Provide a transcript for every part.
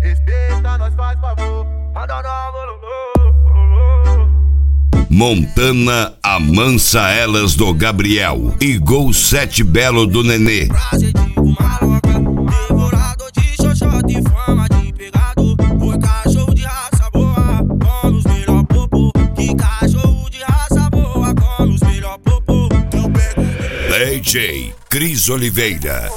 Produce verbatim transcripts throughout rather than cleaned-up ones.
respeita, nós faz favor. Manda na Montana amansa elas do Gabriel e Gol sete Belo do Nenê. Prazer de uma louca, devorador de xoxota e fama de pegado. Foi cachorro de raça boa, com os melhor popô. Que cachorro de raça boa, com os melhor popô. Eu pego D J Cris Oliveira.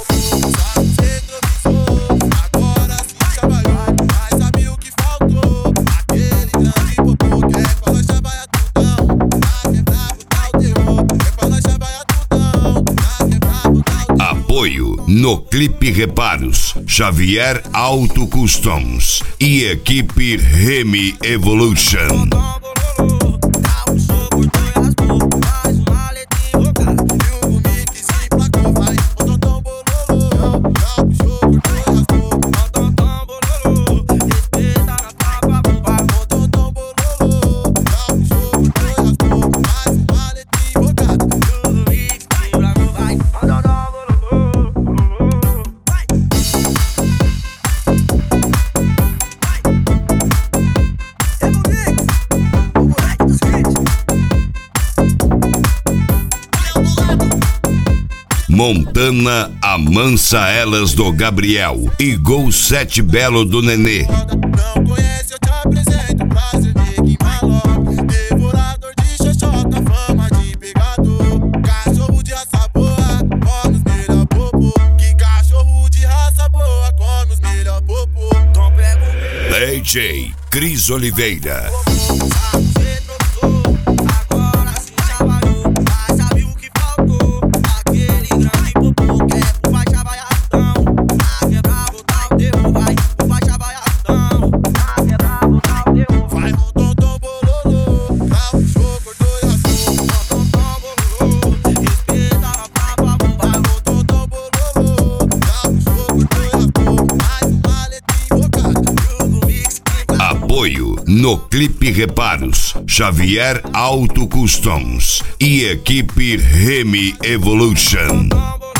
Apoio no Clipe Reparos, Xavier Auto Customs e equipe Remy Evolution. Montana amansa elas do Gabriel e Gol sete Belo do Nenê. Não conhece, eu te apresento. Prazer de quem maloca, devorador de xoxota, fama de pegador. Cachorro de raça boa, come os melhor popô. Que cachorro de raça boa, come os melhor popô. Então pega o D J Cris Oliveira. Apoio no Clipe Reparos, Xavier Auto Customs e equipe Remy Evolution.